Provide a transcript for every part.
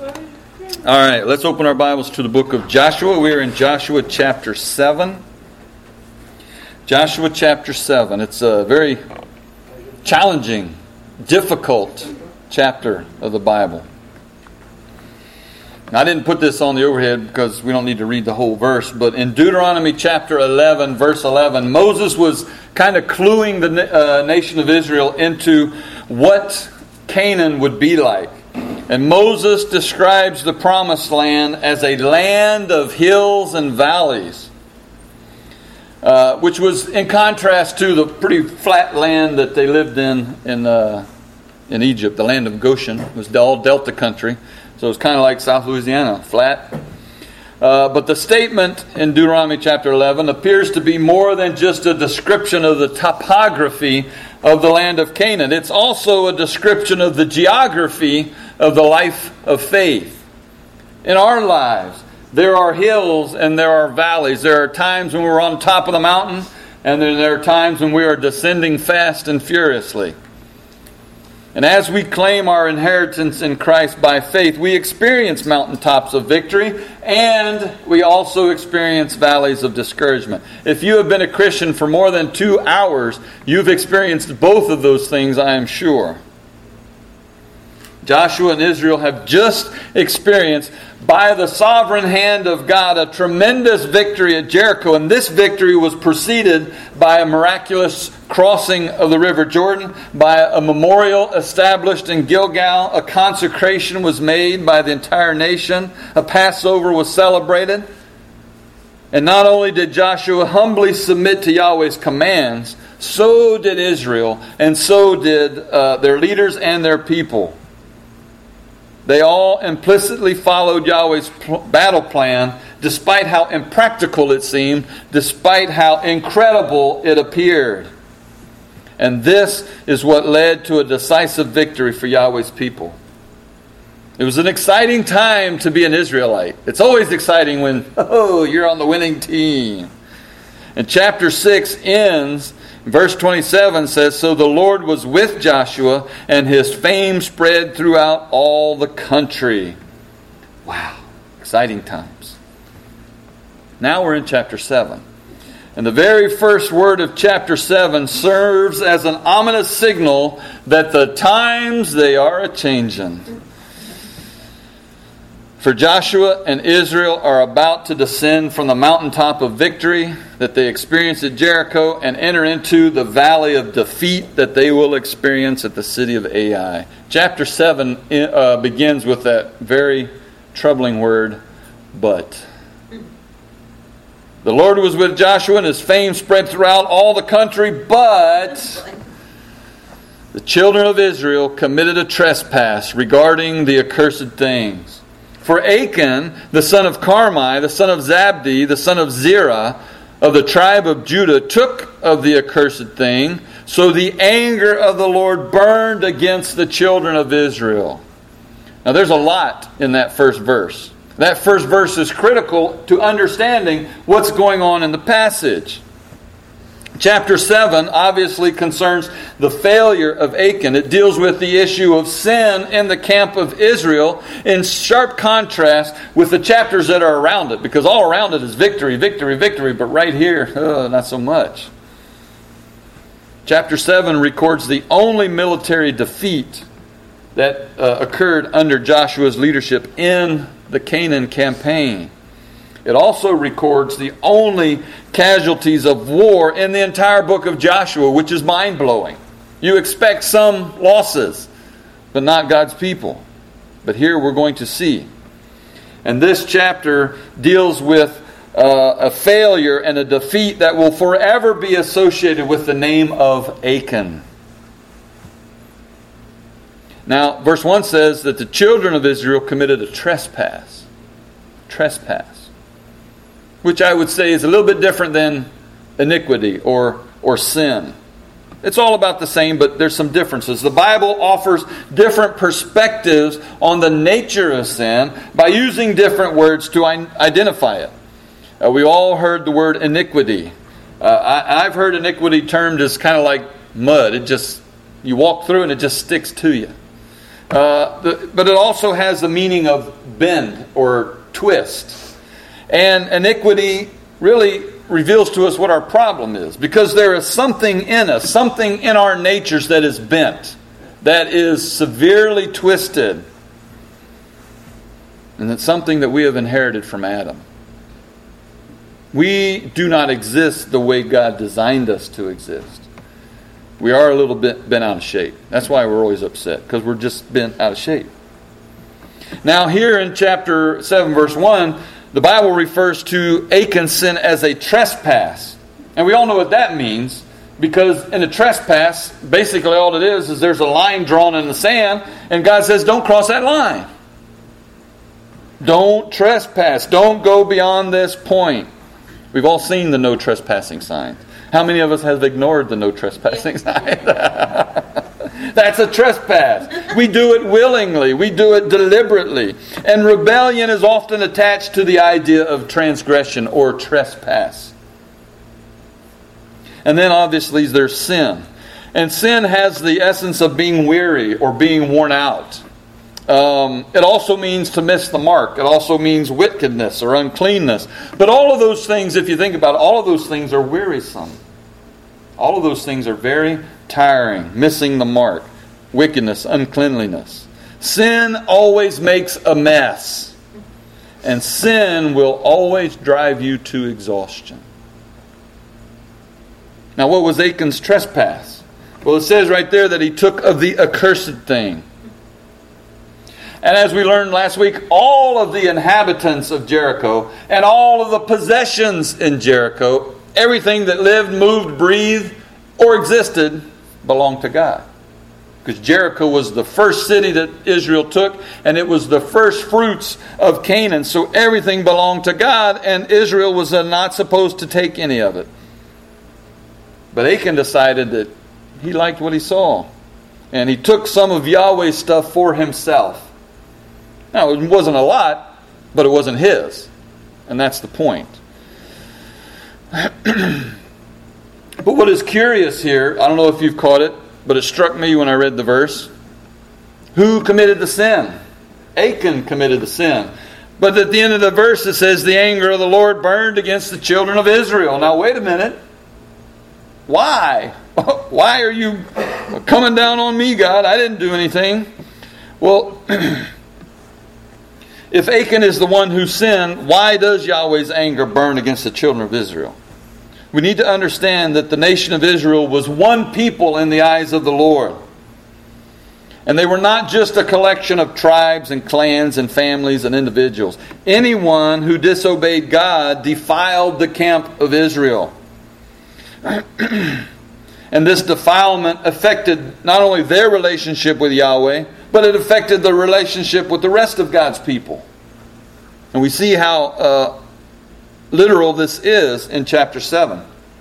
All right, let's open our Bibles to the book of Joshua. We are in Joshua chapter 7. Joshua chapter 7. It's a very challenging, difficult chapter of the Bible. Now, I didn't put this on the overhead because we don't need to read the whole verse, but in Deuteronomy chapter 11, verse 11, Moses was kind of cluing the nation of Israel into what Canaan would be like. And Moses describes the promised land as a land of hills and valleys, which was in contrast to the pretty flat land that they lived in Egypt, the land of Goshen. It was all delta country, so it was kind of like South Louisiana, flat. But the statement in Deuteronomy chapter 11 appears to be more than just a description of the topography of the land of Canaan. It's also a description of the geography of the life of faith. In our lives, there are hills and there are valleys. There are times when we're on top of the mountain, and then there are times when we are descending fast and furiously. And as we claim our inheritance in Christ by faith, we experience mountaintops of victory, and we also experience valleys of discouragement. If you have been a Christian for more than 2 hours, you've experienced both of those things, I am sure. Joshua and Israel have just experienced, by the sovereign hand of God, a tremendous victory at Jericho. And this victory was preceded by a miraculous crossing of the River Jordan, by a memorial established in Gilgal. A consecration was made by the entire nation. A Passover was celebrated. And not only did Joshua humbly submit to Yahweh's commands, so did Israel, and so did their leaders and their people. They all implicitly followed Yahweh's battle plan, despite how impractical it seemed, despite how incredible it appeared. And this is what led to a decisive victory for Yahweh's people. It was an exciting time to be an Israelite. It's always exciting when, you're on the winning team. And chapter 6 ends, verse 27 says, "So the Lord was with Joshua, and his fame spread throughout all the country." Wow, exciting times. Now we're in chapter 7. And the very first word of chapter 7 serves as an ominous signal that the times they are a-changin'. For Joshua and Israel are about to descend from the mountaintop of victory that they experienced at Jericho and enter into the valley of defeat that they will experience at the city of Ai. Chapter 7 begins with that very troubling word, but. The Lord was with Joshua, and his fame spread throughout all the country, but the children of Israel committed a trespass regarding the accursed things. For Achan, the son of Carmi, the son of Zabdi, the son of Zerah, of the tribe of Judah, took of the accursed thing, so the anger of the Lord burned against the children of Israel. Now there's a lot in that first verse. That first verse is critical to understanding what's going on in the passage. Chapter 7 obviously concerns the failure of Achan. It deals with the issue of sin in the camp of Israel in sharp contrast with the chapters that are around it. Because all around it is victory, victory, victory. But right here, not so much. Chapter 7 records the only military defeat that occurred under Joshua's leadership in the Canaan campaign. It also records the only casualties of war in the entire book of Joshua, which is mind-blowing. You expect some losses, but not God's people. But here we're going to see. And this chapter deals with a failure and a defeat that will forever be associated with the name of Achan. Now, verse 1 says that the children of Israel committed a trespass. Trespass. Which I would say is a little bit different than iniquity or sin. It's all about the same, but there's some differences. The Bible offers different perspectives on the nature of sin by using different words to identify it. We all heard the word iniquity. I've heard iniquity termed as kind of like mud. You walk through and it just sticks to you. But it also has the meaning of bend or twist. And iniquity really reveals to us what our problem is. Because there is something in us, something in our natures that is bent, that is severely twisted. And it's something that we have inherited from Adam. We do not exist the way God designed us to exist. We are a little bit bent out of shape. That's why we're always upset, because we're just bent out of shape. Now here in chapter 7, verse 1, the Bible refers to Achan's sin as a trespass. And we all know what that means, because in a trespass, basically all it is there's a line drawn in the sand, and God says, don't cross that line. Don't trespass. Don't go beyond this point. We've all seen the no trespassing sign. How many of us have ignored the no trespassing sign? That's a trespass. We do it willingly. We do it deliberately. And rebellion is often attached to the idea of transgression or trespass. And then obviously there's sin. And sin has the essence of being weary or being worn out. It also means to miss the mark. It also means wickedness or uncleanness. But all of those things, if you think about it, all of those things are wearisome. All of those things are very tiring. Missing the mark, wickedness, uncleanliness. Sin always makes a mess. And sin will always drive you to exhaustion. Now, what was Achan's trespass? Well, it says right there that he took of the accursed thing. And as we learned last week, all of the inhabitants of Jericho and all of the possessions in Jericho, everything that lived, moved, breathed, or existed belonged to God. Because Jericho was the first city that Israel took, and it was the first fruits of Canaan. So everything belonged to God, and Israel was not supposed to take any of it. But Achan decided that he liked what he saw. And he took some of Yahweh's stuff for himself. Now, it wasn't a lot, but it wasn't his. And that's the point. But what is curious here, I don't know if you've caught it, but it struck me when I read the verse. Who committed the sin? Achan committed the sin. But at the end of the verse it says, the anger of the Lord burned against the children of Israel. Now wait a minute. Why? Why are you coming down on me, God? I didn't do anything. Well, if Achan is the one who sinned, why does Yahweh's anger burn against the children of Israel? We need to understand that the nation of Israel was one people in the eyes of the Lord. And they were not just a collection of tribes and clans and families and individuals. Anyone who disobeyed God defiled the camp of Israel. And this defilement affected not only their relationship with Yahweh, but it affected the relationship with the rest of God's people. And we see how literal this is in chapter 7.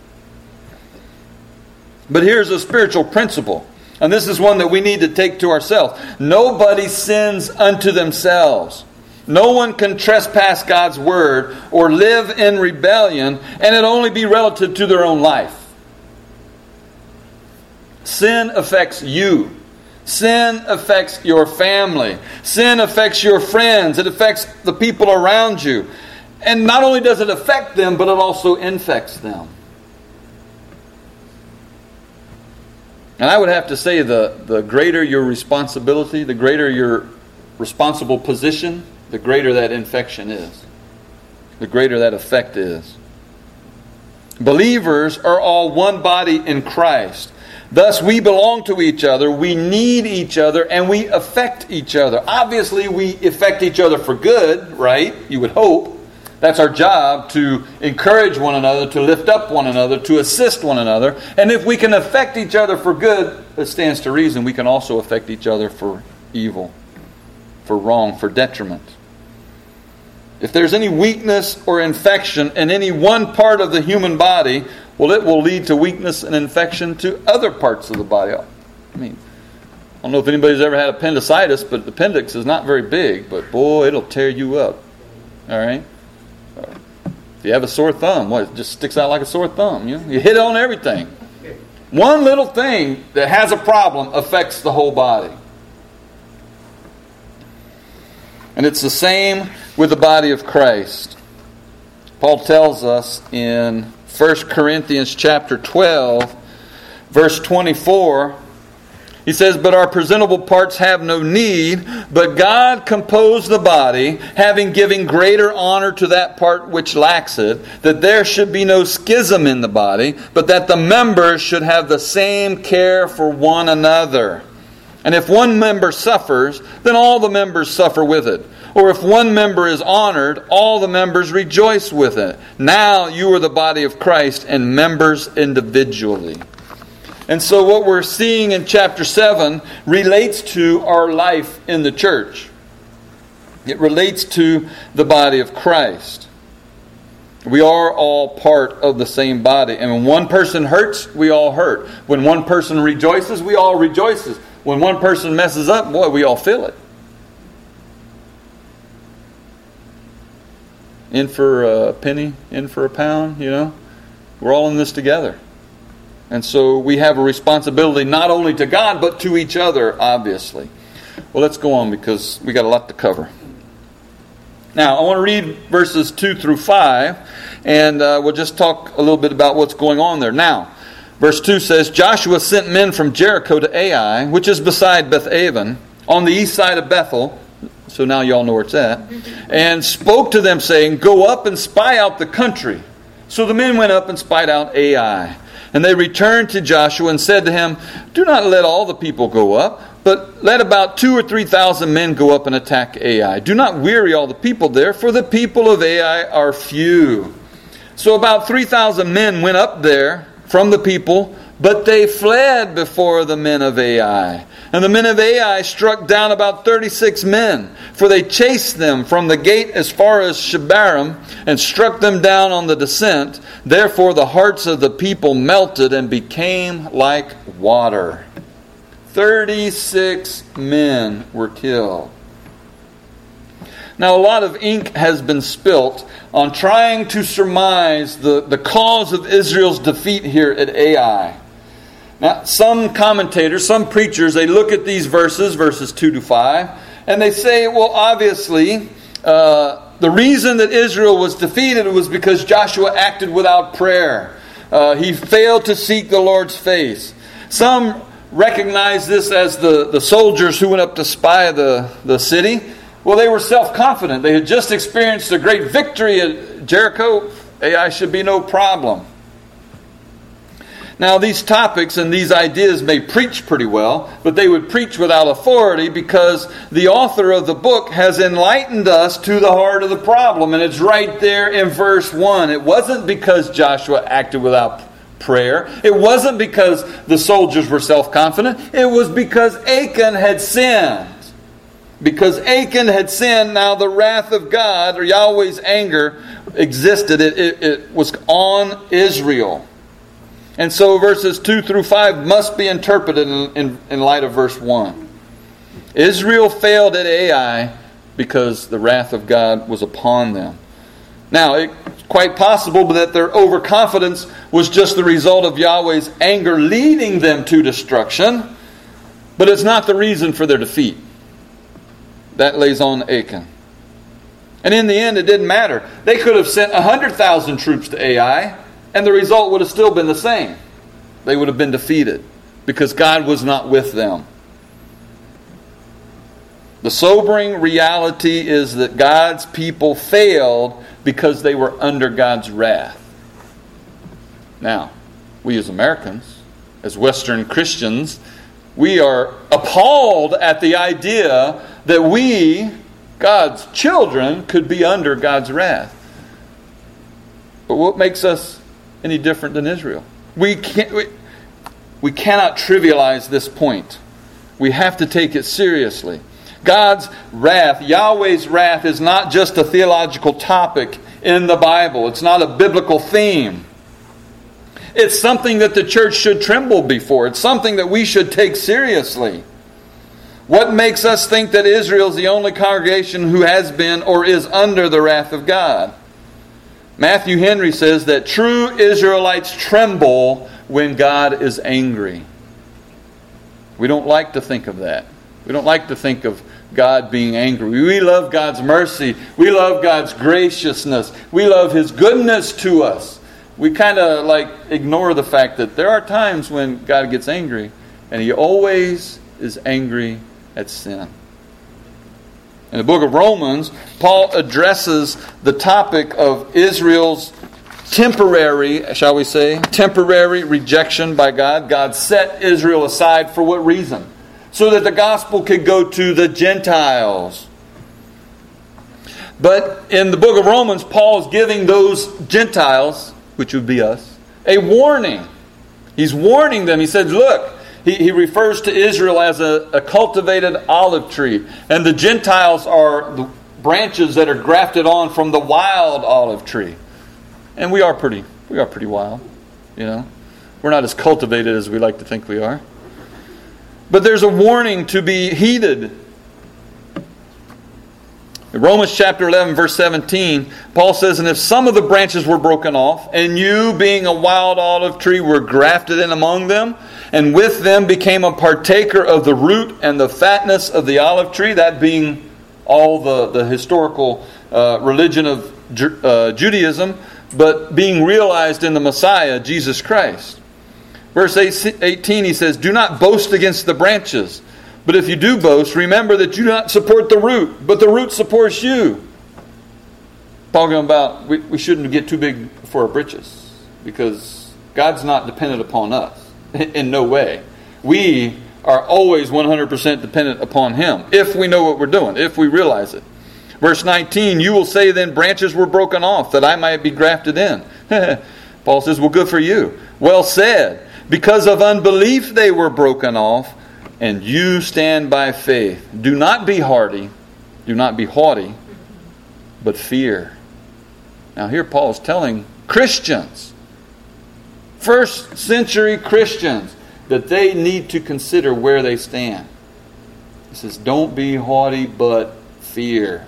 But here's a spiritual principle. And this is one that we need to take to ourselves. Nobody sins unto themselves. No one can trespass God's word or live in rebellion, and it only be relative to their own life. Sin affects you. Sin affects your family. Sin affects your friends. It affects the people around you. And not only does it affect them, but it also infects them. And I would have to say the greater your responsibility, the greater your responsible position, the greater that infection is. The greater that effect is. Believers are all one body in Christ. Thus, we belong to each other, we need each other, and we affect each other. Obviously, we affect each other for good, right? You would hope. That's our job, to encourage one another, to lift up one another, to assist one another. And if we can affect each other for good, it stands to reason we can also affect each other for evil, for wrong, for detriment. If there's any weakness or infection in any one part of the human body, well, it will lead to weakness and infection to other parts of the body. I mean, I don't know if anybody's ever had appendicitis, but the appendix is not very big, but boy, it'll tear you up. All right? If you have a sore thumb, it just sticks out like a sore thumb. You hit on everything. One little thing that has a problem affects the whole body. And it's the same with the body of Christ. Paul tells us in 1 Corinthians chapter 12, verse 24, he says, "But our presentable parts have no need, but God composed the body, having given greater honor to that part which lacks it, that there should be no schism in the body, but that the members should have the same care for one another. And if one member suffers, then all the members suffer with it. Or if one member is honored, all the members rejoice with it. Now you are the body of Christ and members individually." And so what we're seeing in chapter 7 relates to our life in the church. It relates to the body of Christ. We are all part of the same body. And when one person hurts, we all hurt. When one person rejoices, we all rejoice. When one person messes up, boy, we all feel it. In for a penny, in for a pound, We're all in this together. And so we have a responsibility not only to God, but to each other, obviously. Well, let's go on because we got a lot to cover. Now, I want to read verses 2 through 5, and we'll just talk a little bit about what's going on there. Now, verse 2 says, "Joshua sent men from Jericho to Ai, which is beside Bethaven, on the east side of Bethel," so now you all know where it's at, "and spoke to them, saying, 'Go up and spy out the country.' So the men went up and spied out Ai. And they returned to Joshua and said to him, 'Do not let all the people go up, but let about 2,000 or 3,000 men go up and attack Ai. Do not weary all the people there, for the people of Ai are few.' So about 3,000 men went up there from the people, but they fled before the men of Ai. And the men of Ai struck down about 36 men, for they chased them from the gate as far as Shebarim, and struck them down on the descent. Therefore the hearts of the people melted and became like water." 36 men were killed. Now a lot of ink has been spilt on trying to surmise the cause of Israel's defeat here at Ai. Now, some commentators, some preachers, they look at these verses 2 to 5, and they say, well, obviously, the reason that Israel was defeated was because Joshua acted without prayer. He failed to seek the Lord's face. Some recognize this as the soldiers who went up to spy the city. Well, they were self-confident. They had just experienced a great victory at Jericho. Ai should be no problem. Now, these topics and these ideas may preach pretty well, but they would preach without authority because the author of the book has enlightened us to the heart of the problem. And it's right there in verse 1. It wasn't because Joshua acted without prayer. It wasn't because the soldiers were self-confident. It was because Achan had sinned. Because Achan had sinned, now the wrath of God, or Yahweh's anger, existed. It was on Israel. And so verses 2 through 5 must be interpreted in light of verse 1. Israel failed at Ai because the wrath of God was upon them. Now, it's quite possible that their overconfidence was just the result of Yahweh's anger leading them to destruction, but it's not the reason for their defeat. That lays on Achan. And in the end, it didn't matter. They could have sent 100,000 troops to Ai, and the result would have still been the same. They would have been defeated because God was not with them. The sobering reality is that God's people failed because they were under God's wrath. Now, we as Americans, as Western Christians, we are appalled at the idea that we, God's children, could be under God's wrath. But what makes us any different than Israel? We cannot trivialize this point. We have to take it seriously. God's wrath, Yahweh's wrath, is not just a theological topic in the Bible. It's not a biblical theme. It's something that the church should tremble before. It's something that we should take seriously. What makes us think that Israel is the only congregation who has been or is under the wrath of God? Matthew Henry says that true Israelites tremble when God is angry. We don't like to think of that. We don't like to think of God being angry. We love God's mercy. We love God's graciousness. We love His goodness to us. We kind of ignore the fact that there are times when God gets angry, and He always is angry at sin. In the book of Romans, Paul addresses the topic of Israel's temporary rejection by God. God set Israel aside for what reason? So that the gospel could go to the Gentiles. But in the book of Romans, Paul is giving those Gentiles, which would be us, a warning. He's warning them. He said, look, he refers to Israel as a cultivated olive tree. And the Gentiles are the branches that are grafted on from the wild olive tree. And we are pretty wild. We're not as cultivated as we like to think we are. But there's a warning to be heeded. In Romans chapter 11, verse 17, Paul says, and if some of the branches were broken off, and you, being a wild olive tree, were grafted in among them, and with them became a partaker of the root and the fatness of the olive tree, that being all the historical religion of Judaism, but being realized in the Messiah, Jesus Christ. Verse 18, he says, do not boast against the branches. But if you do boast, remember that you do not support the root, but the root supports you. Talking about we shouldn't get too big for our britches, because God's not dependent upon us in no way. We are always 100% dependent upon Him, if we know what we're doing, if we realize it. Verse 19, you will say then, branches were broken off, that I might be grafted in. Paul says, well, good for you. Well said. Because of unbelief they were broken off, and you stand by faith. Do not be haughty, but fear. Now here Paul is telling Christians, first century Christians, that they need to consider where they stand. He says, don't be haughty, but fear.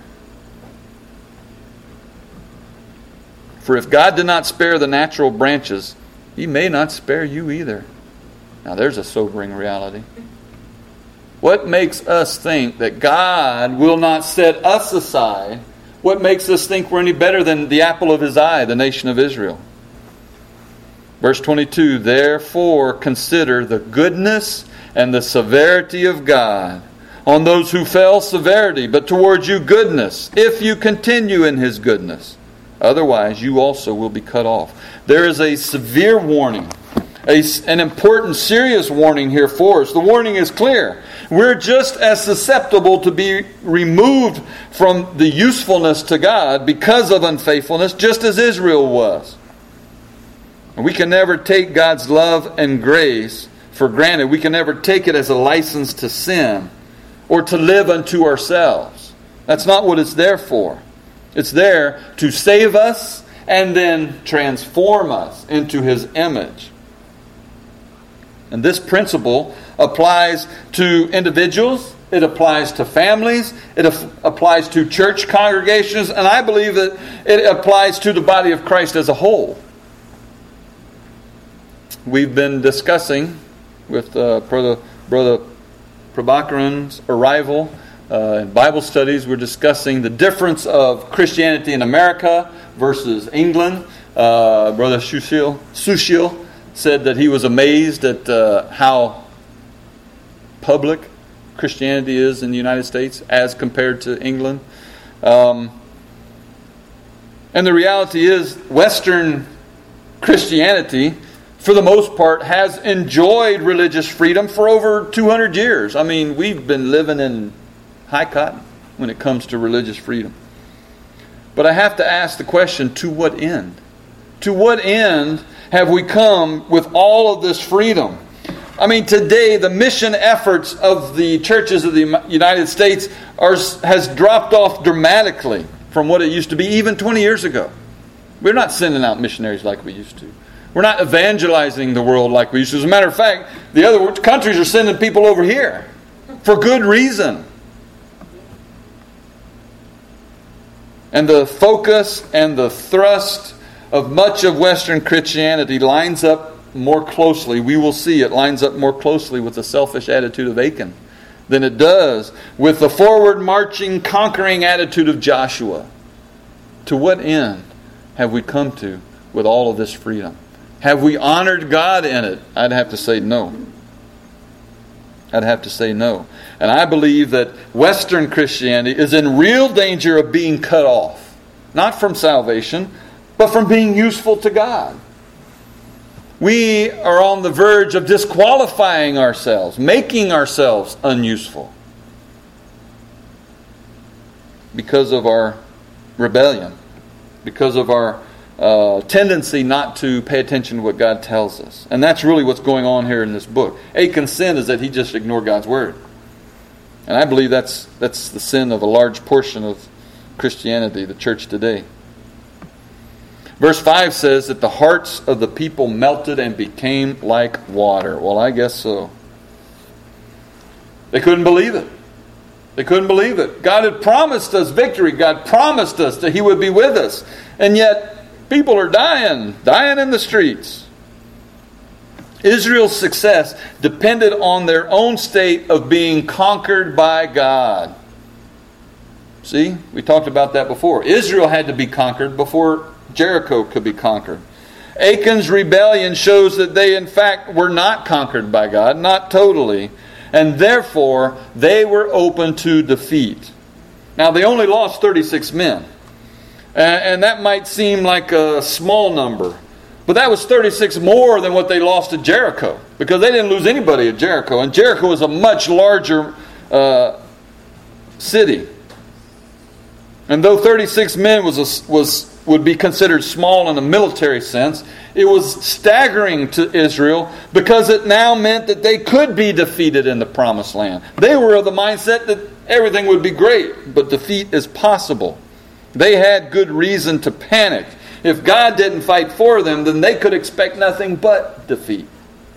For if God did not spare the natural branches, He may not spare you either. Now there's a sobering reality. What makes us think that God will not set us aside? What makes us think we're any better than the apple of His eye, the nation of Israel? Verse 22, therefore consider the goodness and the severity of God. On those who fell, severity, but towards you goodness, if you continue in His goodness. Otherwise, you also will be cut off. There is a severe warning, an important, serious warning here for us. The warning is clear. We're just as susceptible to be removed from the usefulness to God because of unfaithfulness, just as Israel was. And we can never take God's love and grace for granted. We can never take it as a license to sin or to live unto ourselves. That's not what it's there for. It's there to save us and then transform us into His image. And this principle applies to individuals, it applies to families, it applies to church congregations, and I believe that it applies to the body of Christ as a whole. We've been discussing with Brother Prabhakaran's arrival in Bible studies. We're discussing the difference of Christianity in America versus England. Brother Sushil said that he was amazed at how public Christianity is in the United States as compared to England. And the reality is, Western Christianity, for the most part, has enjoyed religious freedom for over 200 years. I mean, we've been living in high cotton when it comes to religious freedom. But I have to ask the question, to what end? To what end have we come with all of this freedom? I mean, today the mission efforts of the churches of the United States has dropped off dramatically from what it used to be even 20 years ago. We're not sending out missionaries like we used to. We're not evangelizing the world like we used to. As a matter of fact, the other countries are sending people over here for good reason. And the focus and the thrust of much of Western Christianity lines up more closely. We will see it lines up more closely with the selfish attitude of Achan than it does with the forward marching, conquering attitude of Joshua. To what end have we come to with all of this freedom? Have we honored God in it? I'd have to say no. I'd have to say no. And I believe that Western Christianity is in real danger of being cut off. Not from salvation, but from being useful to God. We are on the verge of disqualifying ourselves, making ourselves unuseful because of our rebellion, because of our tendency not to pay attention to what God tells us. And that's really what's going on here in this book. Achan's sin is that he just ignored God's word. And I believe that's the sin of a large portion of Christianity, the church today. Verse 5 says that the hearts of the people melted and became like water. Well, I guess so. They couldn't believe it. They couldn't believe it. God had promised us victory. God promised us that He would be with us. And yet, people are dying in the streets. Israel's success depended on their own state of being conquered by God. See, we talked about that before. Israel had to be conquered before Jericho could be conquered. Achan's rebellion shows that they in fact were not conquered by God, not totally, and therefore they were open to defeat. Now they only lost 36 men, and that might seem like a small number, but that was 36 more than what they lost at Jericho, because they didn't lose anybody at Jericho, and Jericho was a much larger city. And though 36 men would be considered small in a military sense, it was staggering to Israel because it now meant that they could be defeated in the promised land. They were of the mindset that everything would be great, but defeat is possible. They had good reason to panic. If God didn't fight for them, then they could expect nothing but defeat.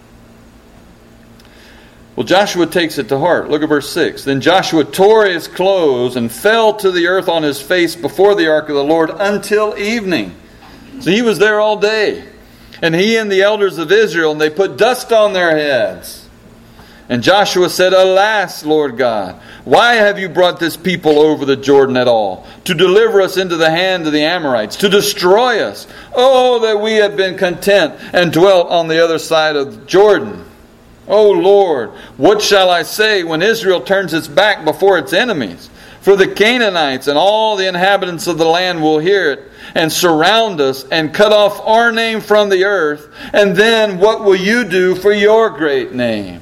Well, Joshua takes it to heart. Look at verse 6. Then Joshua tore his clothes and fell to the earth on his face before the ark of the Lord until evening. So he was there all day. And he and the elders of Israel, and they put dust on their heads. And Joshua said, Alas, Lord God, why have you brought this people over the Jordan at all? To deliver us into the hand of the Amorites, to destroy us. Oh, that we had been content and dwelt on the other side of Jordan. O Lord, what shall I say when Israel turns its back before its enemies? For the Canaanites and all the inhabitants of the land will hear it and surround us and cut off our name from the earth. And then what will you do for your great name?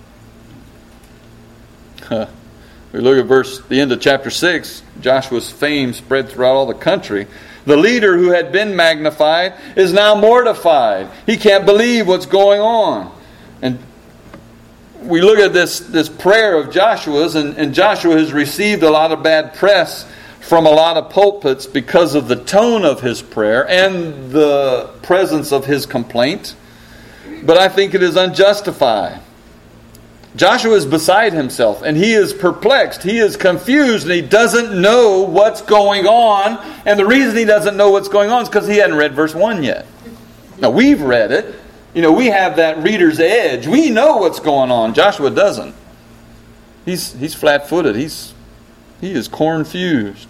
We look at the end of chapter 6. Joshua's fame spread throughout all the country. The leader who had been magnified is now mortified. He can't believe what's going on. And we look at this prayer of Joshua's, and Joshua has received a lot of bad press from a lot of pulpits because of the tone of his prayer and the presence of his complaint. But I think it is unjustified. Joshua is beside himself, and he is perplexed. He is confused, and he doesn't know what's going on. And the reason he doesn't know what's going on is because he hadn't read verse 1 yet. Now, we've read it. We have that reader's edge. We know what's going on. Joshua doesn't. He's flat-footed. He is confused.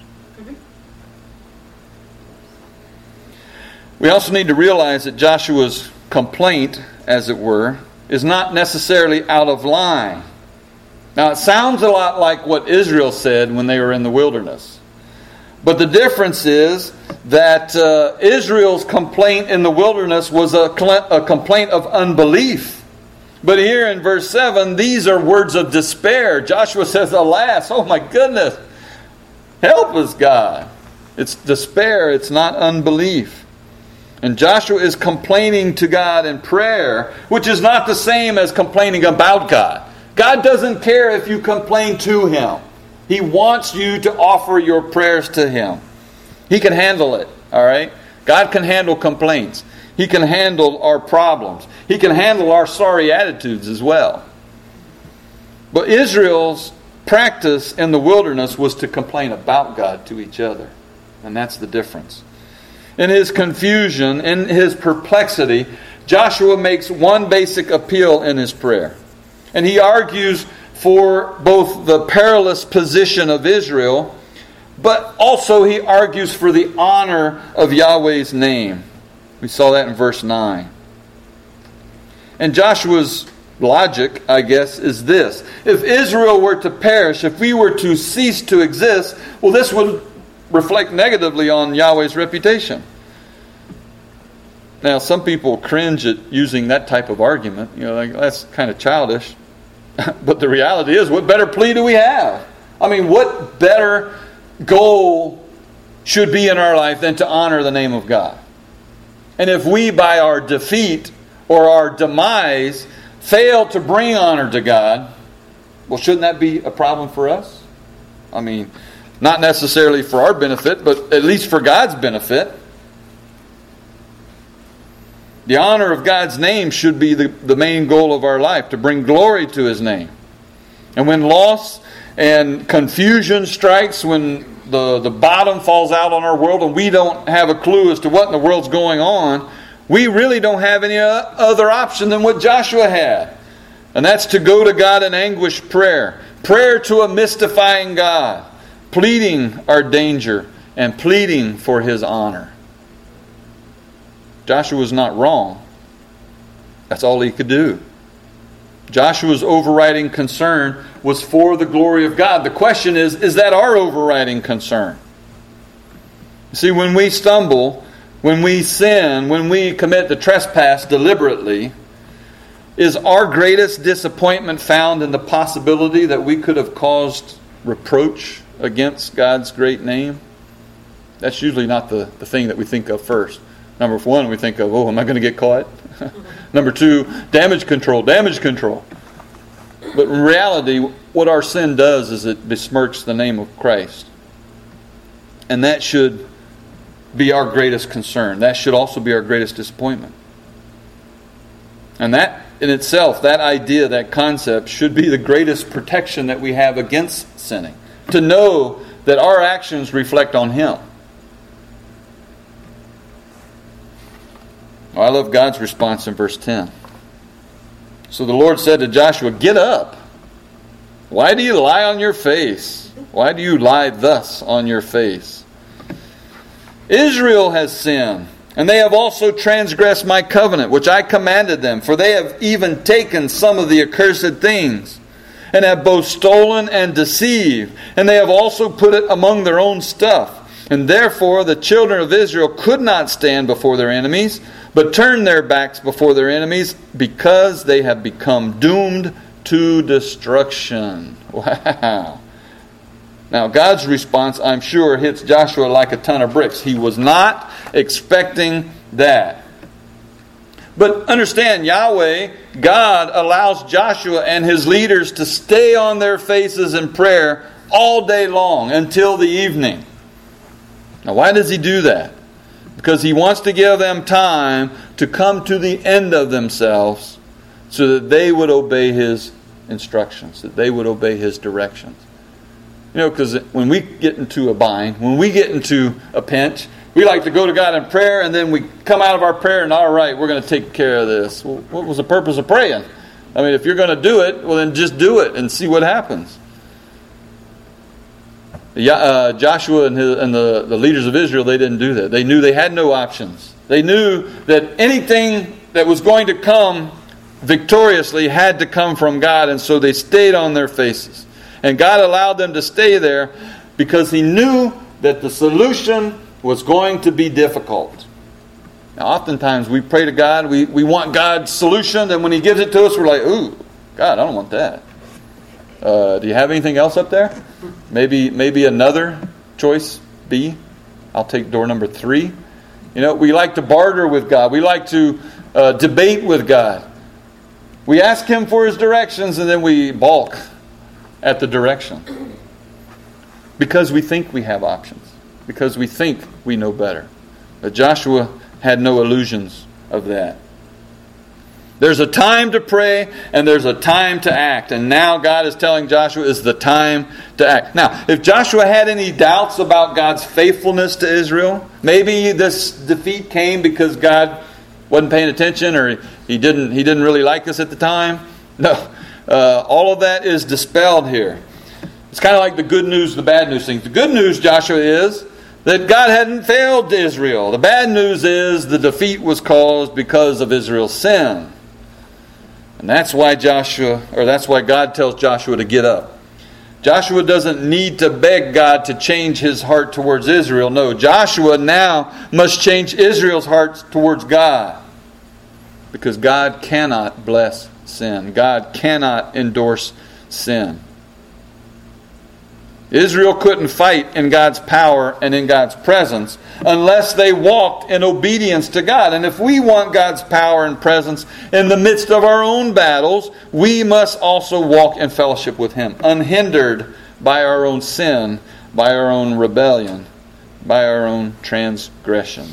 We also need to realize that Joshua's complaint, as it were, is not necessarily out of line. Now, it sounds a lot like what Israel said when they were in the wilderness. But the difference is that Israel's complaint in the wilderness was a complaint of unbelief. But here in verse 7, these are words of despair. Joshua says, Alas, oh my goodness, help us, God. It's despair, it's not unbelief. And Joshua is complaining to God in prayer, which is not the same as complaining about God. God doesn't care if you complain to Him. He wants you to offer your prayers to Him. He can handle it, all right? God can handle complaints. He can handle our problems. He can handle our sorry attitudes as well. But Israel's practice in the wilderness was to complain about God to each other. And that's the difference. In his confusion, in his perplexity, Joshua makes one basic appeal in his prayer. And he argues for both the perilous position of Israel, but also he argues for the honor of Yahweh's name. We saw that in verse 9. And Joshua's logic, I guess, is this. If Israel were to perish, if we were to cease to exist, well, this would reflect negatively on Yahweh's reputation. Now, some people cringe at using that type of argument. Like, that's kind of childish. But the reality is, what better plea do we have? I mean, what better goal should be in our life than to honor the name of God? And if we, by our defeat or our demise, fail to bring honor to God, well, shouldn't that be a problem for us? I mean, not necessarily for our benefit, but at least for God's benefit. The honor of God's name should be the main goal of our life, to bring glory to His name. And when loss and confusion strikes, when the bottom falls out on our world and we don't have a clue as to what in the world's going on, we really don't have any other option than what Joshua had. And that's to go to God in anguished prayer. Prayer to a mystifying God. Pleading our danger and pleading for His honor. Joshua was not wrong. That's all he could do. Joshua's overriding concern was for the glory of God. The question is that our overriding concern? You see, when we stumble, when we sin, when we commit the trespass deliberately, is our greatest disappointment found in the possibility that we could have caused reproach against God's great name? That's usually not the thing that we think of first. Number one, we think of, am I going to get caught? Number two, damage control. But in reality, what our sin does is it besmirks the name of Christ. And that should be our greatest concern. That should also be our greatest disappointment. And that in itself, that idea, that concept, should be the greatest protection that we have against sinning. To know that our actions reflect on Him. I love God's response in verse 10. So the Lord said to Joshua, "Get up. Why do you lie on your face? Why do you lie thus on your face? Israel has sinned, and they have also transgressed my covenant, which I commanded them. For they have even taken some of the accursed things, and have both stolen and deceived. And they have also put it among their own stuff. And therefore the children of Israel could not stand before their enemies, but turned their backs before their enemies, because they have become doomed to destruction." Wow. Now God's response, I'm sure, hits Joshua like a ton of bricks. He was not expecting that. But understand, Yahweh, God, allows Joshua and his leaders to stay on their faces in prayer all day long until the evening. Now why does He do that? Because He wants to give them time to come to the end of themselves so that they would obey His instructions, that they would obey His directions. Because when we get into a bind, when we get into a pinch, we like to go to God in prayer, and then we come out of our prayer and, all right, we're going to take care of this. Well, what was the purpose of praying? I mean, if you're going to do it, well, then just do it and see what happens. Joshua and the leaders of Israel, they didn't do that. They knew they had no options. They knew that anything that was going to come victoriously had to come from God, and so they stayed on their faces. And God allowed them to stay there because He knew that the solution was going to be difficult. Now, oftentimes we pray to God, we want God's solution, and when He gives it to us, we're like, ooh, God, I don't want that. Do you have anything else up there? Maybe another choice B? I'll take door number 3. We like to barter with God. We like to debate with God. We ask Him for His directions, and then we balk at the direction. Because we think we have options. Because we think we know better. But Joshua had no illusions of that. There's a time to pray and there's a time to act. And now God is telling Joshua is the time to act. Now, if Joshua had any doubts about God's faithfulness to Israel, maybe this defeat came because God wasn't paying attention, or he didn't really like us at the time. No. All of that is dispelled here. It's kind of like the good news, the bad news thing. The good news, Joshua, is that God hadn't failed Israel. The bad news is the defeat was caused because of Israel's sin. And that's why God tells Joshua to get up. Joshua doesn't need to beg God to change his heart towards Israel. No, Joshua now must change Israel's heart towards God. Because God cannot bless sin. God cannot endorse sin. Israel couldn't fight in God's power and in God's presence unless they walked in obedience to God. And if we want God's power and presence in the midst of our own battles, we must also walk in fellowship with Him, unhindered by our own sin, by our own rebellion, by our own transgression.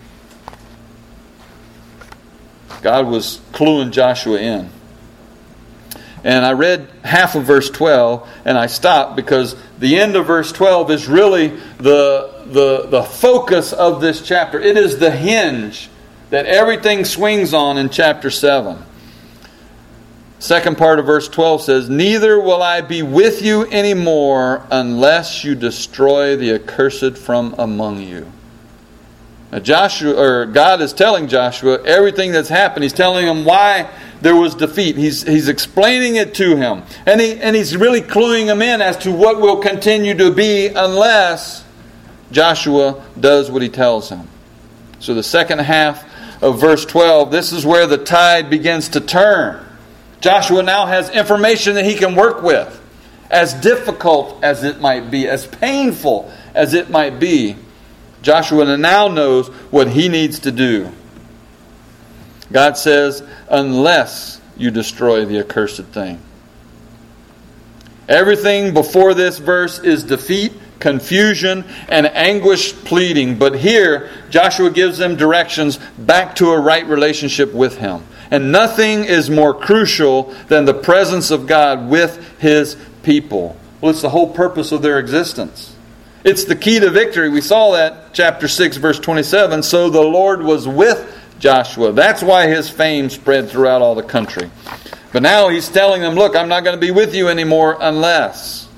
God was cluing Joshua in. And I read half of verse 12, and I stopped because the end of verse 12 is really the focus of this chapter. It is the hinge that everything swings on in chapter 7. Second part of verse 12 says, "Neither will I be with you anymore unless you destroy the accursed from among you." Now God is telling Joshua everything that's happened. He's telling him why there was defeat. He's explaining it to him. And he's really cluing him in as to what will continue to be unless Joshua does what he tells him. So the second half of verse 12, this is where the tide begins to turn. Joshua now has information that he can work with. As difficult as it might be, as painful as it might be, Joshua now knows what he needs to do. God says, unless you destroy the accursed thing. Everything before this verse is defeat, confusion, and anguish pleading. But here, Joshua gives them directions back to a right relationship with Him. And nothing is more crucial than the presence of God with His people. Well, it's the whole purpose of their existence. It's the key to victory. We saw that, chapter 6, verse 27. So the Lord was with Joshua. That's why his fame spread throughout all the country. But now he's telling them, look, I'm not going to be with you anymore unless.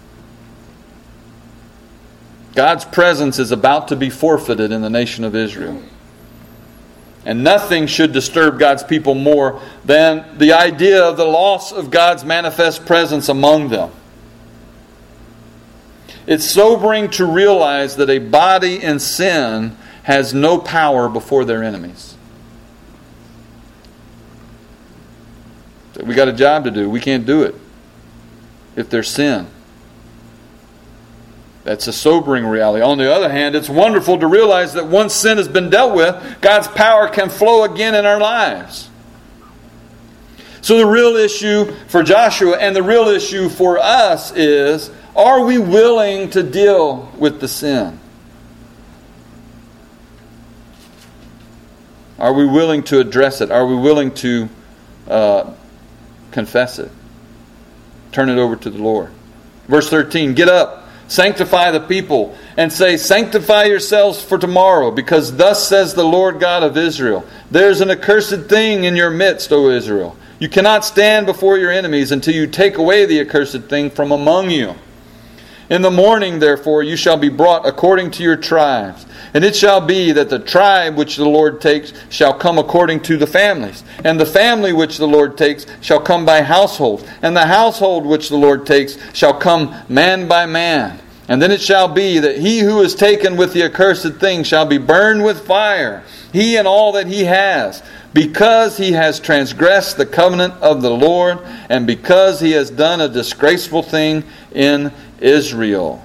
God's presence is about to be forfeited in the nation of Israel. And nothing should disturb God's people more than the idea of the loss of God's manifest presence among them. It's sobering to realize that a body in sin has no power before their enemies. We got a job to do. We can't do it if there's sin. That's a sobering reality. On the other hand, it's wonderful to realize that once sin has been dealt with, God's power can flow again in our lives. So the real issue for Joshua and the real issue for us is, are we willing to deal with the sin? Are we willing to address it? Are we willing to confess it? Turn it over to the Lord. Verse 13, get up, sanctify the people, and say, sanctify yourselves for tomorrow, because thus says the Lord God of Israel, there's an accursed thing in your midst, O Israel. You cannot stand before your enemies until you take away the accursed thing from among you. In the morning, therefore, you shall be brought according to your tribes. And it shall be that the tribe which the Lord takes shall come according to the families. And the family which the Lord takes shall come by household. And the household which the Lord takes shall come man by man. And then it shall be that he who is taken with the accursed thing shall be burned with fire, he and all that he has, because he has transgressed the covenant of the Lord, and because he has done a disgraceful thing in Israel.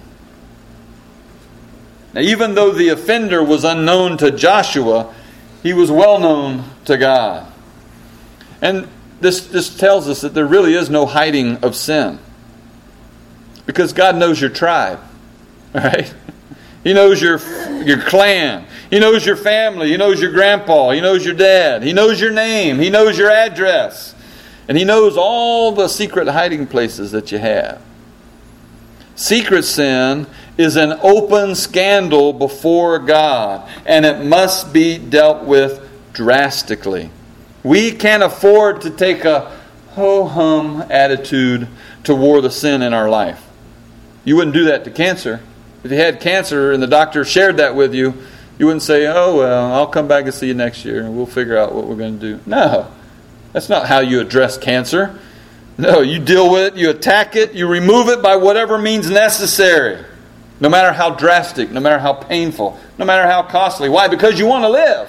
Now, even though the offender was unknown to Joshua, he was well known to God. And this tells us that there really is no hiding of sin. Because God knows your tribe. Right? He knows your clan. He knows your family. He knows your grandpa. He knows your dad. He knows your name. He knows your address. And He knows all the secret hiding places that you have. Secret sin is an open scandal before God, and it must be dealt with drastically. We can't afford to take a ho-hum attitude toward the sin in our life. You wouldn't do that to cancer. If you had cancer and the doctor shared that with you, you wouldn't say, oh, well, I'll come back and see you next year and we'll figure out what we're going to do. No, that's not how you address cancer. No, you deal with it, you attack it, you remove it by whatever means necessary. No matter how drastic, no matter how painful, no matter how costly. Why? Because you want to live.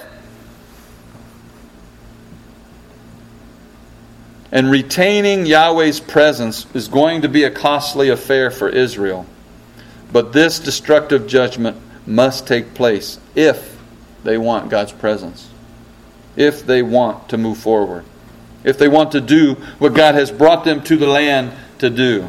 And retaining Yahweh's presence is going to be a costly affair for Israel. But this destructive judgment must take place if they want God's presence. If they want to move forward. If they want to do what God has brought them to the land to do.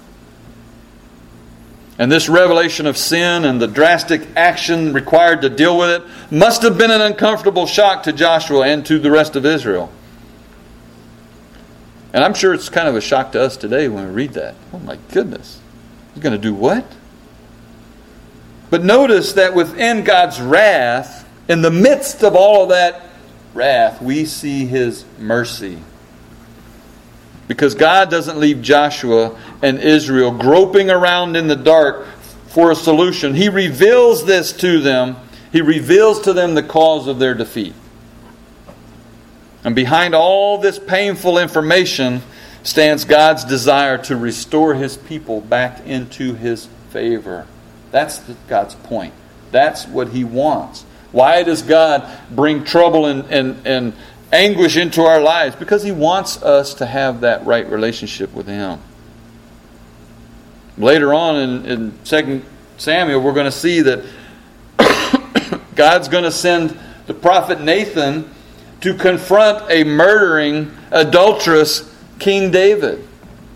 And this revelation of sin and the drastic action required to deal with it must have been an uncomfortable shock to Joshua and to the rest of Israel. And I'm sure it's kind of a shock to us today when we read that. Oh my goodness. He's going to do what? But notice that within God's wrath, in the midst of all of that wrath, we see His mercy. Because God doesn't leave Joshua and Israel groping around in the dark for a solution. He reveals this to them. He reveals to them the cause of their defeat. And behind all this painful information stands God's desire to restore His people back into His favor. That's God's point. That's what He wants. Why does God bring trouble and anguish into our lives? Because He wants us to have that right relationship with Him. Later on in 2 Samuel, we're going to see that God's going to send the prophet Nathan to confront a murdering, adulterous King David.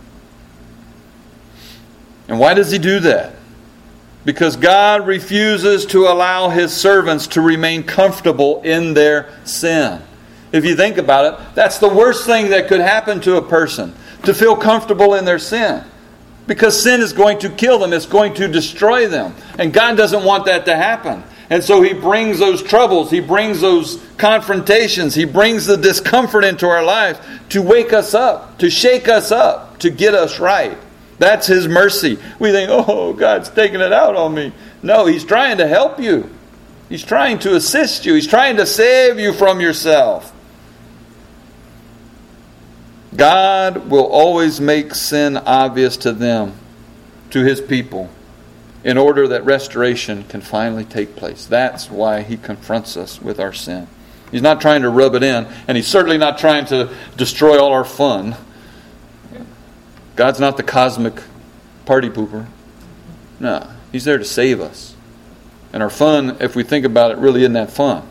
And why does He do that? Because God refuses to allow His servants to remain comfortable in their sin. If you think about it, that's the worst thing that could happen to a person, to feel comfortable in their sin. Because sin is going to kill them, it's going to destroy them. And God doesn't want that to happen. And so He brings those troubles, He brings those confrontations, He brings the discomfort into our lives to wake us up, to shake us up, to get us right. That's His mercy. We think, oh, God's taking it out on me. No, He's trying to help you. He's trying to assist you. He's trying to save you from yourself. God will always make sin obvious to them, to His people, in order that restoration can finally take place. That's why He confronts us with our sin. He's not trying to rub it in, and He's certainly not trying to destroy all our fun. God's not the cosmic party pooper. No, He's there to save us. And our fun, if we think about it, really isn't that fun.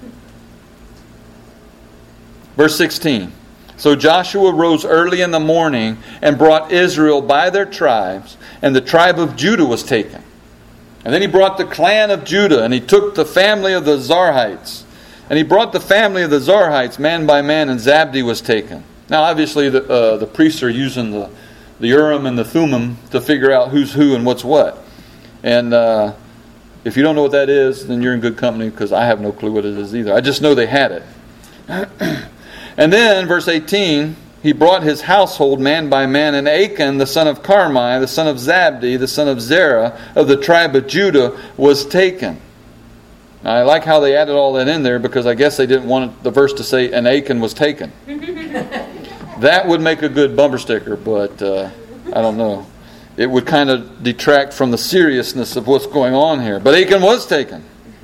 Verse 16. So Joshua rose early in the morning and brought Israel by their tribes, and the tribe of Judah was taken. And then he brought the clan of Judah, and he took the family of the Zarhites. And he brought the family of the Zarhites man by man, and Zabdi was taken. Now obviously the priests are using the Urim and the Thummim to figure out who's who and what's what. And if you don't know what that is, then you're in good company, because I have no clue what it is either. I just know they had it. And then, verse 18, he brought his household man by man, and Achan, the son of Carmi, the son of Zabdi, the son of Zerah, of the tribe of Judah, was taken. Now, I like how they added all that in there, because I guess they didn't want the verse to say, and Achan was taken. That would make a good bumper sticker, but I don't know. It would kind of detract from the seriousness of what's going on here. But Achan was taken.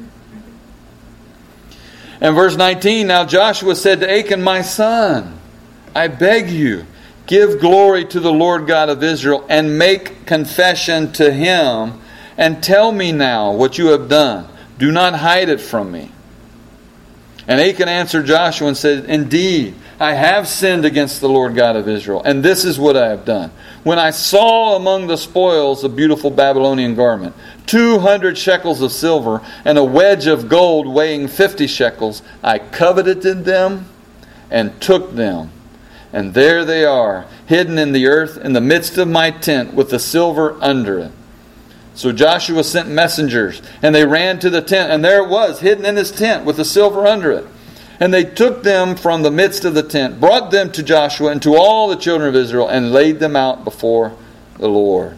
And verse 19, now Joshua said to Achan, my son, I beg you, give glory to the Lord God of Israel, and make confession to Him, and tell me now what you have done. Do not hide it from me. And Achan answered Joshua and said, indeed, I have sinned against the Lord God of Israel, and this is what I have done. When I saw among the spoils a beautiful Babylonian garment, 200 shekels of silver, and a wedge of gold weighing 50 shekels, I coveted them and took them. And there they are, hidden in the earth in the midst of my tent, with the silver under it. So Joshua sent messengers, and they ran to the tent, and there it was, hidden in his tent, with the silver under it. And they took them from the midst of the tent, brought them to Joshua and to all the children of Israel, and laid them out before the Lord.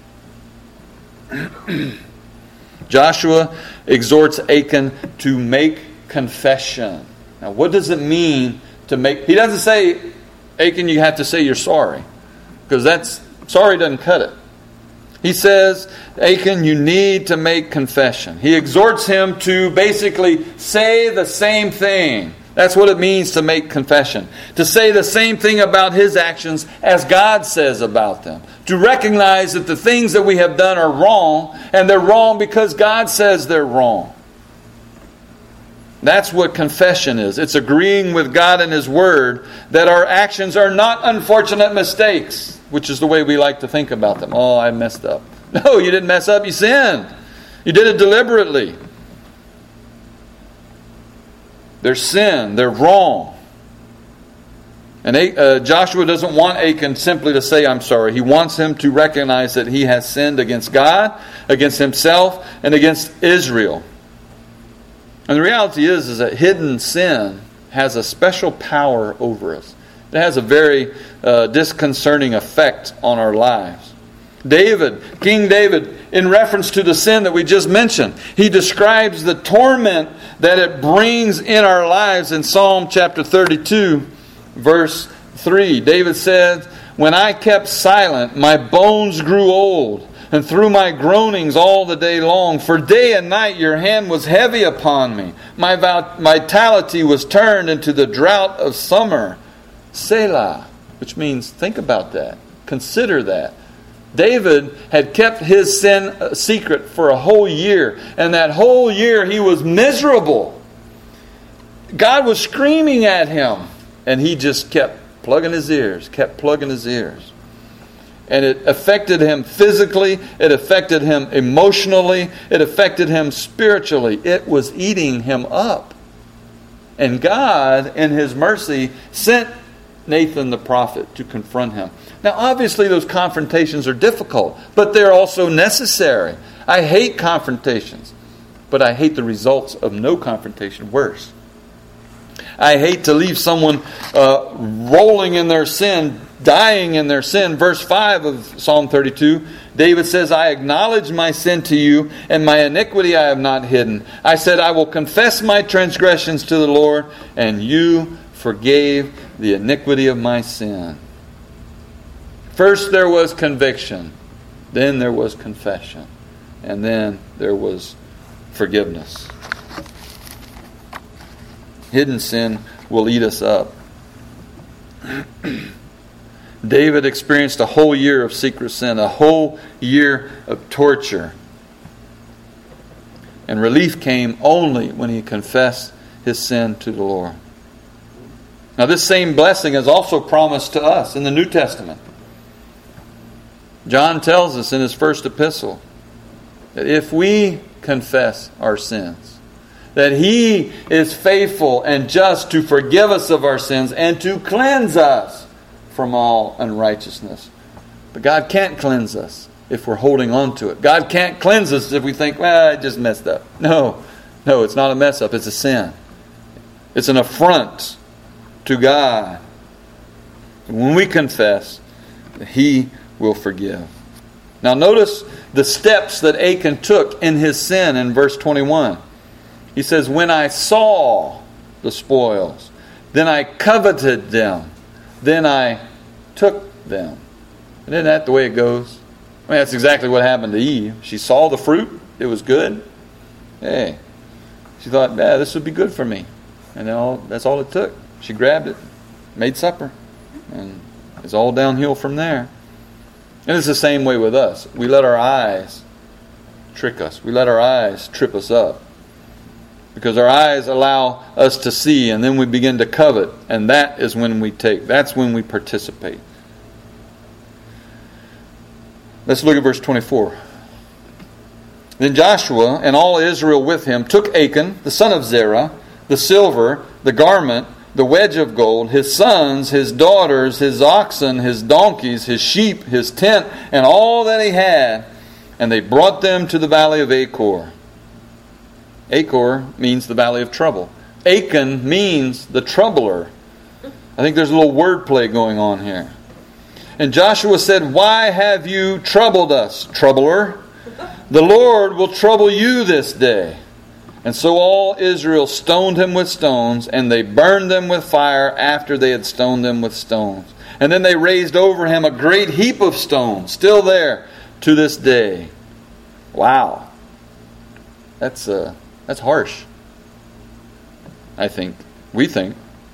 Joshua exhorts Achan to make confession. Now, what does it mean to make... He doesn't say, Achan, you have to say you're sorry. Because sorry doesn't cut it. He says, Achan, you need to make confession. He exhorts him to basically say the same thing. That's what it means to make confession. To say the same thing about his actions as God says about them. To recognize that the things that we have done are wrong, and they're wrong because God says they're wrong. That's what confession is. It's agreeing with God and His Word that our actions are not unfortunate mistakes, which is the way we like to think about them. Oh, I messed up. No, you didn't mess up. You sinned. You did it deliberately. They're sin. They're wrong. And Joshua doesn't want Achan simply to say, I'm sorry. He wants him to recognize that he has sinned against God, against himself, and against Israel. And the reality is that hidden sin has a special power over us. It has a very disconcerting effect on our lives. King David, in reference to the sin that we just mentioned, he describes the torment that it brings in our lives in Psalm chapter 32, verse 3. David said, when I kept silent, my bones grew old, and through my groanings all the day long. For day and night your hand was heavy upon me. My vitality was turned into the drought of summer. Selah, which means think about that. Consider that. David had kept his sin secret for a whole year. And that whole year he was miserable. God was screaming at him. And he just kept plugging his ears. And it affected him physically. It affected him emotionally. It affected him spiritually. It was eating him up. And God, in His mercy, sent Nathan the prophet to confront him. Now, obviously, those confrontations are difficult, but they're also necessary. I hate confrontations, but I hate the results of no confrontation worse. I hate to leave someone rolling in their sin, dying in their sin. Verse 5 of Psalm 32, David says, I acknowledge my sin to you, and my iniquity I have not hidden. I said, I will confess my transgressions to the Lord, and you forgave the iniquity of my sin. First there was conviction, then there was confession, and then there was forgiveness. Hidden sin will eat us up. David experienced a whole year of secret sin, a whole year of torture. And relief came only when he confessed his sin to the Lord. Now, this same blessing is also promised to us in the New Testament. John tells us in his first epistle that if we confess our sins, that He is faithful and just to forgive us of our sins and to cleanse us from all unrighteousness. But God can't cleanse us if we're holding on to it. God can't cleanse us if we think, well, I just messed up. No, it's not a mess up. It's a sin. It's an affront to God. When we confess, He will forgive. Now notice the steps that Achan took in his sin in verse 21. He says, when I saw the spoils, then I coveted them, then I took them. And isn't that the way it goes? I mean, that's exactly what happened to Eve. She saw the fruit. It was good. Hey, she thought, this would be good for me. And that's all it took. She grabbed it, made supper, and it's all downhill from there. And it's the same way with us. We let our eyes trick us. We let our eyes trip us up. Because our eyes allow us to see, and then we begin to covet. And that is when we take. That's when we participate. Let's look at verse 24. Then Joshua and all Israel with him took Achan, the son of Zerah, the silver, the garment, the wedge of gold, his sons, his daughters, his oxen, his donkeys, his sheep, his tent, and all that he had, and they brought them to the valley of Achor. Achor means the valley of trouble. Achan means the troubler. I think there's a little wordplay going on here. And Joshua said, "Why have you troubled us, troubler? The Lord will trouble you this day." And so all Israel stoned him with stones, and they burned them with fire after they had stoned them with stones. And then they raised over him a great heap of stones, still there to this day. Wow. That's harsh. I think. We think.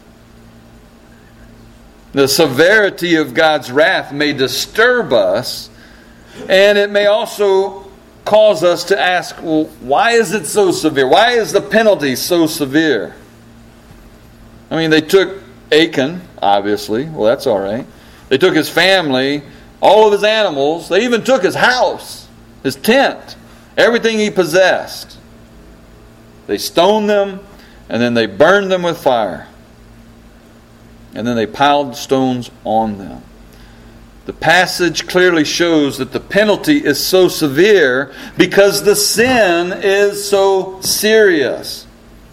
The severity of God's wrath may disturb us, and it may also cause us to ask, well, why is it so severe? Why is the penalty so severe? I mean, they took Achan, obviously. Well, that's all right. They took his family, all of his animals. They even took his house, his tent, everything he possessed. They stoned them, and then they burned them with fire. And then they piled stones on them. The passage clearly shows that the penalty is so severe because the sin is so serious.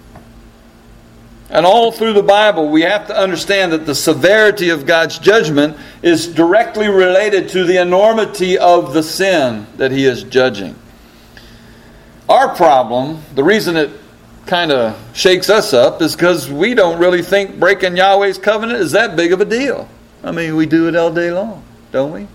And all through the Bible, we have to understand that the severity of God's judgment is directly related to the enormity of the sin that He is judging. Our problem, the reason it kind of shakes us up, is because we don't really think breaking Yahweh's covenant is that big of a deal. I mean, we do it all day long, don't we?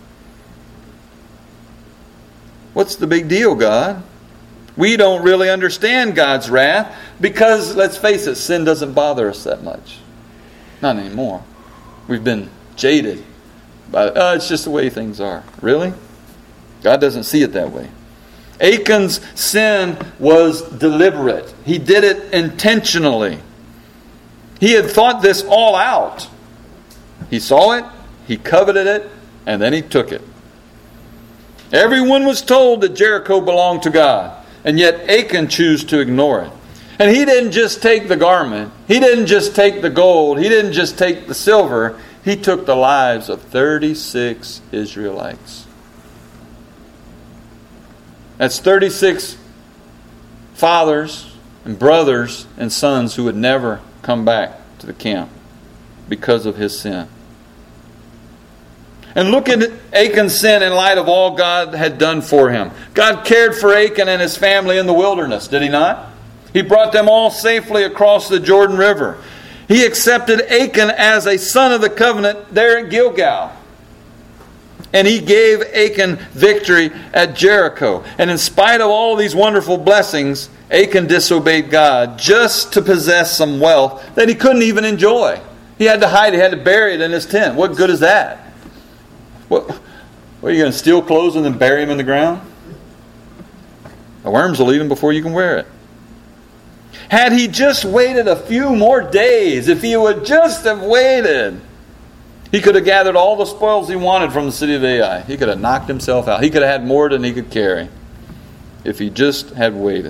What's the big deal, God? We don't really understand God's wrath because, let's face it, sin doesn't bother us that much. Not anymore. We've been jaded by it's just the way things are. Really? God doesn't see it that way. Achan's sin was deliberate. He did it intentionally. He had thought this all out. He saw it, he coveted it, and then he took it. Everyone was told that Jericho belonged to God, and yet Achan chose to ignore it. And he didn't just take the garment. He didn't just take the gold. He didn't just take the silver. He took the lives of 36 Israelites. That's 36 fathers and brothers and sons who would never come back to the camp because of his sin. And look at Achan's sin in light of all God had done for him. God cared for Achan and his family in the wilderness, did He not? He brought them all safely across the Jordan River. He accepted Achan as a son of the covenant there at Gilgal. And He gave Achan victory at Jericho. And in spite of all these wonderful blessings, Achan disobeyed God just to possess some wealth that he couldn't even enjoy. He had to hide. He had to bury it in his tent. What good is that? What are you going to steal clothes and then bury them in the ground? The worms will eat them before you can wear it. Had he just waited a few more days, if he would just have waited, he could have gathered all the spoils he wanted from the city of Ai. He could have knocked himself out. He could have had more than he could carry if he just had waited.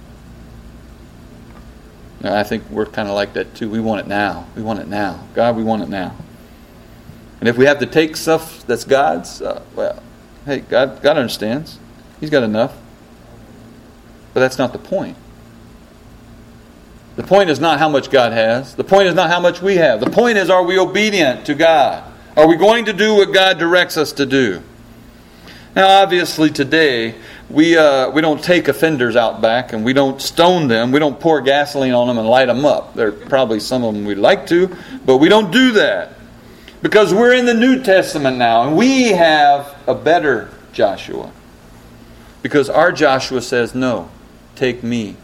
Now, I think we're kind of like that too. We want it now. We want it now. God, we want it now. And if we have to take stuff that's God's, well, hey, God understands. He's got enough. But that's not the point. The point is not how much God has. The point is not how much we have. The point is, are we obedient to God? Are we going to do what God directs us to do? Now, obviously, today, we don't take offenders out back and we don't stone them. We don't pour gasoline on them and light them up. There are probably some of them we'd like to, but we don't do that. Because we're in the New Testament now, and we have a better Joshua. Because our Joshua says, no, take me.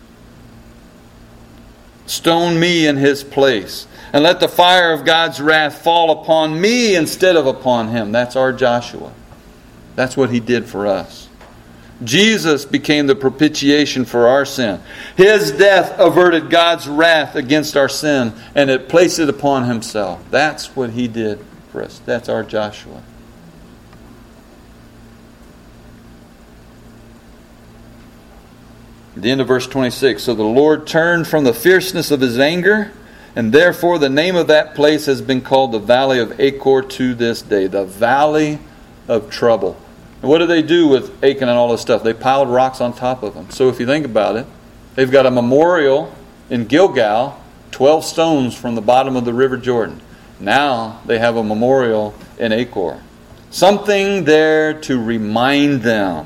Stone me in his place. And let the fire of God's wrath fall upon me instead of upon him. That's our Joshua. That's what He did for us. Jesus became the propitiation for our sin. His death averted God's wrath against our sin, and it placed it upon Himself. That's what He did for us. That's our Joshua. At the end of verse 26, so the Lord turned from the fierceness of His anger, and therefore the name of that place has been called the Valley of Achor to this day. The Valley of Trouble. And what do they do with Achan and all this stuff? They piled rocks on top of him. So if you think about it, they've got a memorial in Gilgal, 12 stones from the bottom of the river Jordan. Now they have a memorial in Achor. Something there to remind them.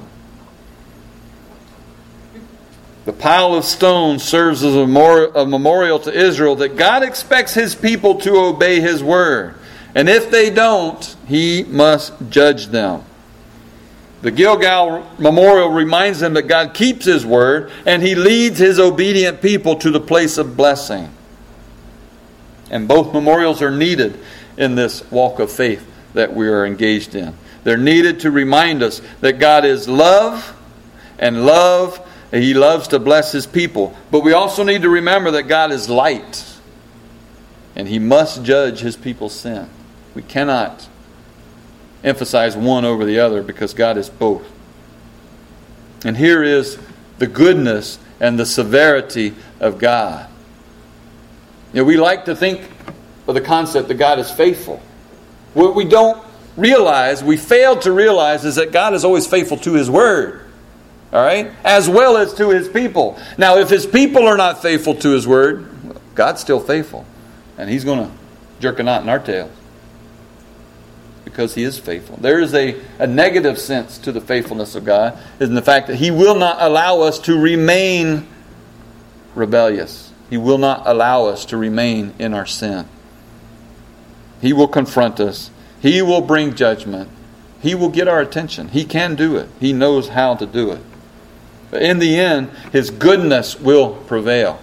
The pile of stones serves as a memorial to Israel that God expects His people to obey His word. And if they don't, He must judge them. The Gilgal memorial reminds them that God keeps His word and He leads His obedient people to the place of blessing. And both memorials are needed in this walk of faith that we are engaged in. They're needed to remind us that God is love, and He loves to bless His people. But we also need to remember that God is light, and He must judge His people's sin. We cannot emphasize one over the other because God is both. And here is the goodness and the severity of God. You know, we like to think of the concept that God is faithful. What we don't realize, we fail to realize, is that God is always faithful to His word. All right? As well as to His people. Now, if His people are not faithful to His word, God's still faithful. And He's going to jerk a knot in our tails. Because He is faithful. There is a negative sense to the faithfulness of God, is in the fact that He will not allow us to remain rebellious. He will not allow us to remain in our sin. He will confront us. He will bring judgment. He will get our attention. He can do it. He knows how to do it. But in the end, His goodness will prevail.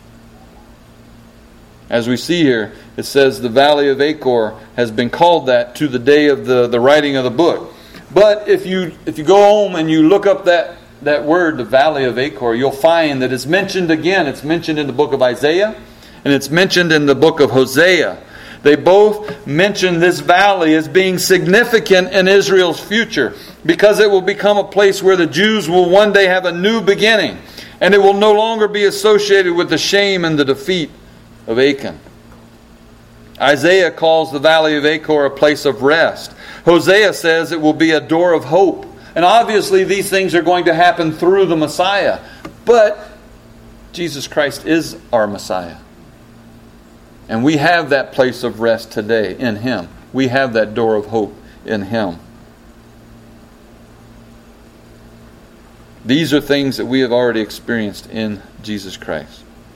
As we see here, it says the Valley of Achor has been called that to the day of the writing of the book. But if you go home and you look up that word, the Valley of Achor, you'll find that it's mentioned again. It's mentioned in the book of Isaiah, and it's mentioned in the book of Hosea. They both mention this valley as being significant in Israel's future, because it will become a place where the Jews will one day have a new beginning, and it will no longer be associated with the shame and the defeat of Achan. Isaiah calls the Valley of Achor a place of rest. Hosea says it will be a door of hope. And obviously these things are going to happen through the Messiah. But Jesus Christ is our Messiah. And we have that place of rest today in Him. We have that door of hope in Him. These are things that we have already experienced in Jesus Christ.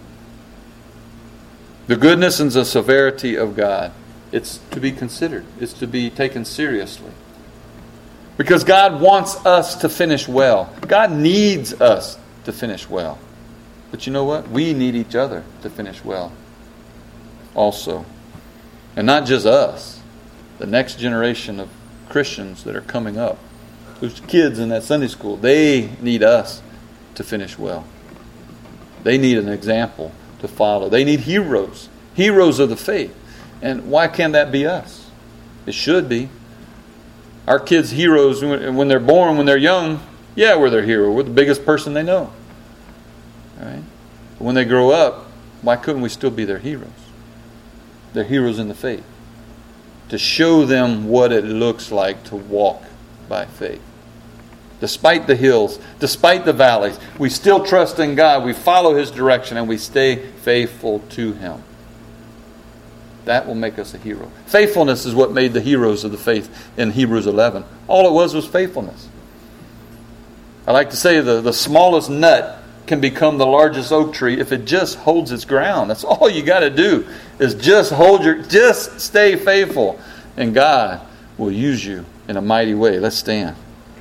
The goodness and the severity of God, it's to be considered. It's to be taken seriously. Because God wants us to finish well. God needs us to finish well. But you know what? We need each other to finish well also. And not just us. The next generation of Christians that are coming up. Those kids in that Sunday school, they need us to finish well. They need an example to follow. They need heroes of the faith. And why can't that be us? It should be. Our kids' heroes, when they're born, when they're young, yeah, we're their hero. We're the biggest person they know. All right? But when they grow up, why couldn't we still be their heroes? They're heroes in the faith. To show them what it looks like to walk by faith. Despite the hills, despite the valleys, we still trust in God. We follow His direction and we stay faithful to Him. That will make us a hero. Faithfulness is what made the heroes of the faith in Hebrews 11. All it was faithfulness. I like to say the smallest nut can become the largest oak tree if it just holds its ground. That's all you got to do is just stay faithful, and God will use you in a mighty way. Let's stand.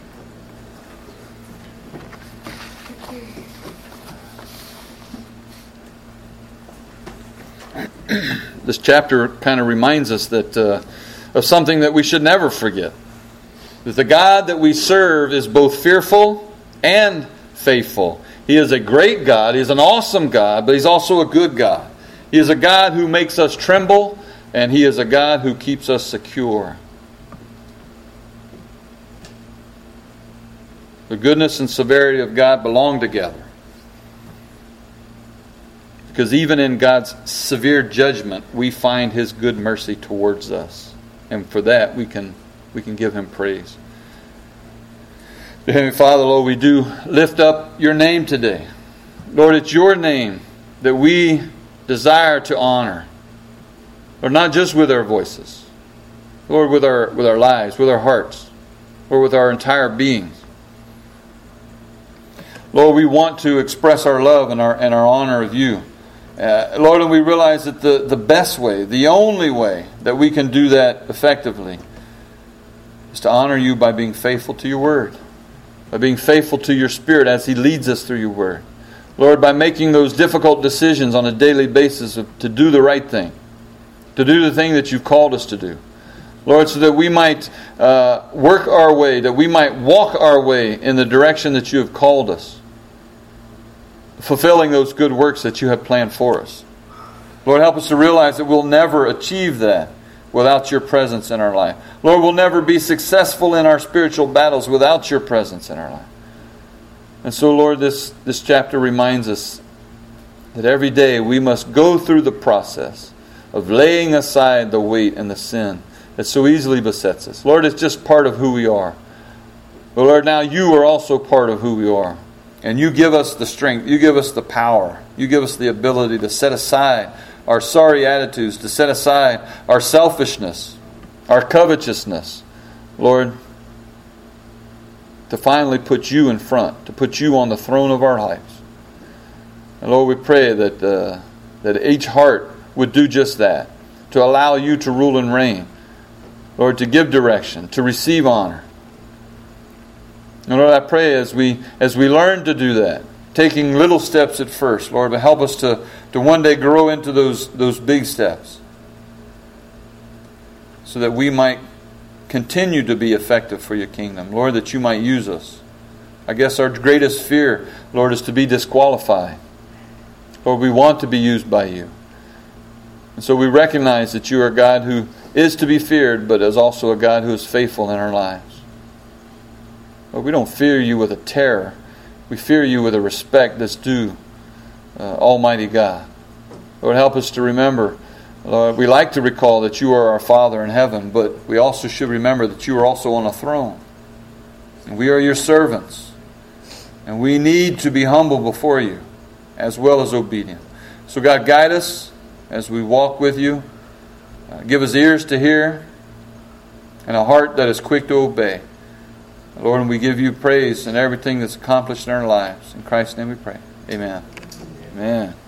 This chapter kind of reminds us that of something that we should never forget. That the God that we serve is both fearful and faithful. He is a great God. He is an awesome God, but He's also a good God. He is a God who makes us tremble, and He is a God who keeps us secure. The goodness and severity of God belong together. Because even in God's severe judgment, we find His good mercy towards us. And for that, we can give Him praise. Heavenly Father, Lord, we do lift up Your name today. Lord, it's Your name that we desire to honor. Lord, not just with our voices, Lord, with our lives, with our hearts, or with our entire beings. Lord, we want to express our love and our honor of you. Lord, and we realize that the best way, the only way that we can do that effectively is to honor you by being faithful to your word, by being faithful to your Spirit as He leads us through your word. Lord, by making those difficult decisions on a daily basis to do the right thing, to do the thing that you've called us to do. Lord, so that we might work our way, that we might walk our way in the direction that you have called us, fulfilling those good works that you have planned for us. Lord, help us to realize that we'll never achieve that without your presence in our life. Lord, we'll never be successful in our spiritual battles without your presence in our life. And so, Lord, this chapter reminds us that every day we must go through the process of laying aside the weight and the sin that so easily besets us. Lord, it's just part of who we are. But Lord, now you are also part of who we are. And you give us the strength, you give us the power, you give us the ability to set aside our sorry attitudes, to set aside our selfishness, our covetousness, Lord, to finally put you in front, to put you on the throne of our lives. And Lord, we pray that each heart would do just that, to allow you to rule and reign, Lord, to give direction, to receive honor. And Lord, I pray as we learn to do that, taking little steps at first, Lord, but help us to one day grow into those big steps, so that we might continue to be effective for your kingdom. Lord, that you might use us. I guess our greatest fear, Lord, is to be disqualified. Lord, we want to be used by you. And so we recognize that you are a God who is to be feared, but is also a God who is faithful in our lives. Lord, we don't fear you with a terror. We fear you with a respect that's due Almighty God. Lord, help us to remember, Lord, we like to recall that you are our Father in heaven, but we also should remember that you are also on a throne. And we are your servants. And we need to be humble before you, as well as obedient. So God, guide us as we walk with you. Give us ears to hear and a heart that is quick to obey. Lord, and we give you praise in everything that's accomplished in our lives. In Christ's name we pray. Amen. Amen.